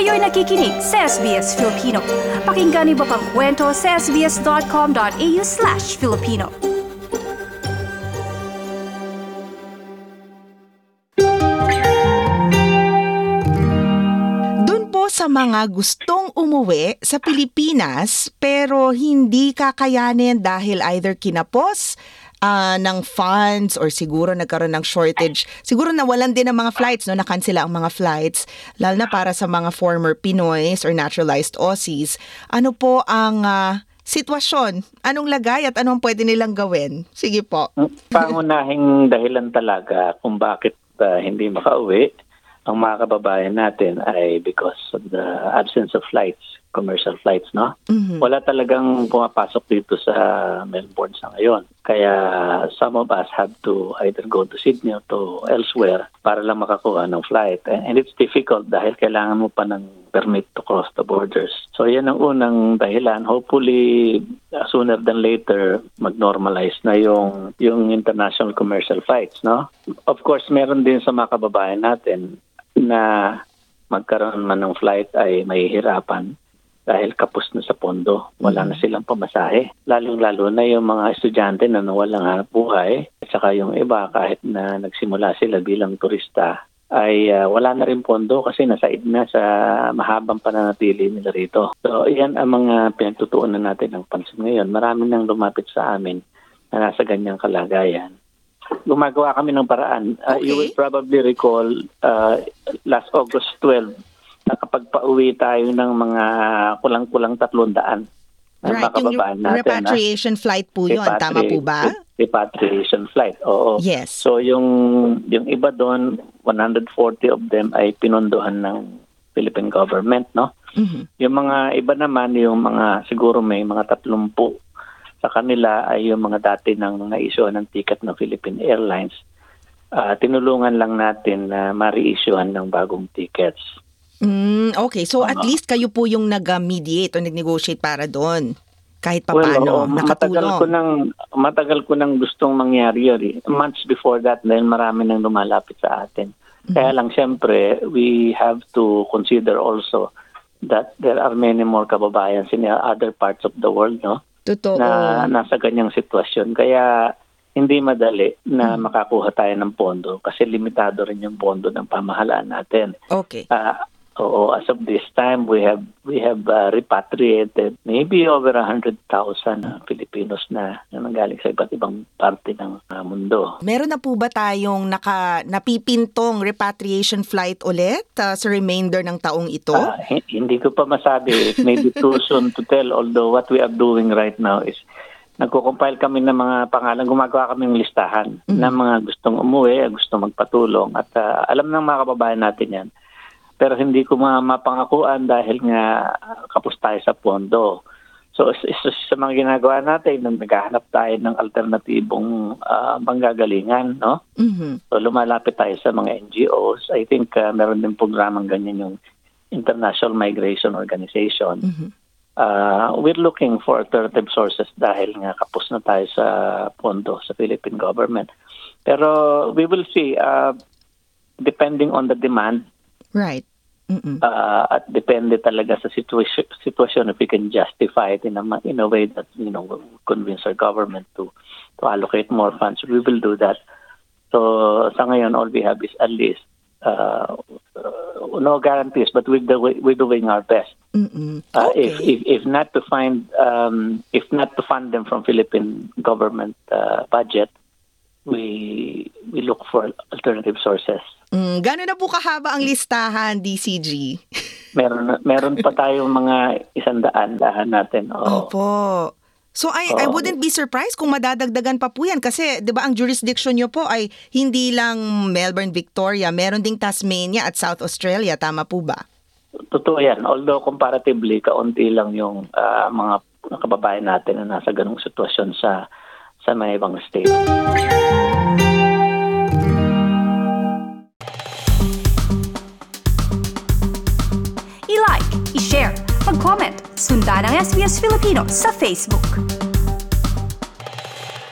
Kayo'y nakikinig sa SBS Filipino. Pakinggan niyo pa ang kwento sa sbs.com.au/Filipino. Doon po sa mga gustong umuwi sa Pilipinas pero hindi kakayanin dahil either kinapos ng funds or siguro nagkaroon ng shortage. Siguro nawalan din ng mga flights, no? Nakansela ang mga flights, lalo na para sa mga former Pinoys or naturalized Aussies. Ano po ang sitwasyon? Anong lagay at anong pwede nilang gawin? Sige po. Pangunahing dahilan talaga kung bakit hindi makauwi ang mga kababayan natin ay because of the absence of flights, commercial flights, no? Mm-hmm. Wala talagang pumapasok dito sa Melbourne sa ngayon. Kaya some of us have to either go to Sydney or to elsewhere para lang makakuha ng flight. And it's difficult dahil kailangan mo pa ng permit to cross the borders. So yan ang unang dahilan. Hopefully, sooner than later, mag-normalize na yung international commercial flights, no? Of course, meron din sa mga kababayan natin na magkaroon man ng flight ay mahihirapan dahil kapos na sa pondo. Wala na silang pamasahe. Lalong-lalo na yung mga estudyante na nawalang hanap buhay at saka yung iba kahit na nagsimula sila bilang turista ay wala na rin pondo kasi nasaid na sa mahabang pananatili nila rito. So yan ang mga pinagtutuunan natin ng pansin ngayon. Marami nang lumapit sa amin na nasa ganyang kalagayan. Gumagawa kami ng paraan. Okay. You will probably recall last August 12, nakapagpa-uwi tayo ng mga kulang-kulang 300 Right, yung repatriation flight po yun. Tama po ba? Repatriation flight, oo. Yes. So yung iba doon, 140 of them ay pinondohan ng Philippine government, no? Mm-hmm. Yung mga iba naman, yung mga siguro may mga 30 sa kanila ay yung mga dati nang na-issuean ng ticket ng Philippine Airlines. Tinulungan lang natin na ma-reissuean ng bagong tickets. Okay, so at least kayo po yung nag-mediate o nag-negotiate para doon. Kahit paano, nakatulong. Matagal ko nang gustong mangyari yun. Months before that, dahil marami nang lumalapit sa atin. Kaya lang, siyempre, we have to consider also that there are many more kababayans in other parts of the world, no? Totoo. Na nasa ganyang sitwasyon. Kaya hindi madali na makakuha tayo ng pondo kasi limitado rin yung pondo ng pamahalaan natin. Okay. Oo, as of this time, we have repatriated maybe over 100,000 Filipinos na nanggaling sa iba't ibang parte ng mundo. Meron na po ba tayong napipintong repatriation flight ulit sa remainder ng taong ito? Hindi ko pa masabi. It may be too soon to tell, although what we are doing right now is nagko-compile kami ng mga pangalan, gumagawa kami ng listahan ng mga gustong umuwi, gustong magpatulong at alam ng mga kababayan natin yan. Pero hindi ko mapangakuan dahil nga kapos tayo sa pondo. So sa mga ginagawa natin, naghahanap tayo ng alternatibong panggagalingan, no? Mm-hmm. So lumalapit tayo sa mga NGOs. I think meron din programang ganyan yung International Migration Organization. Mm-hmm. We're looking for alternative sources dahil nga kapos na tayo sa pondo sa Philippine government. Pero we will see, depending on the demand, right. At depende talaga sa sitwasyon if we can justify it in a way that convince our government to allocate more funds. We will do that. So sa ngayon, all we have is at least no guarantees, but we're doing our best. Okay. If not to fund them from Philippine government budget, we look for alternative sources. Gano'n na po kahaba ang listahan, DCG? Meron pa tayong mga 100 natin. Opo. So I wouldn't be surprised kung madadagdagan pa po yan kasi 'di ba ang jurisdiction nyo po ay hindi lang Melbourne, Victoria, meron ding Tasmania at South Australia, tama po ba? Totoo yan. Although comparatively kaunti lang yung mga kababayan natin na nasa ganung sitwasyon sa mga ibang state. I-like, i-share, mag-comment, sundan ang SBS Filipino sa Facebook.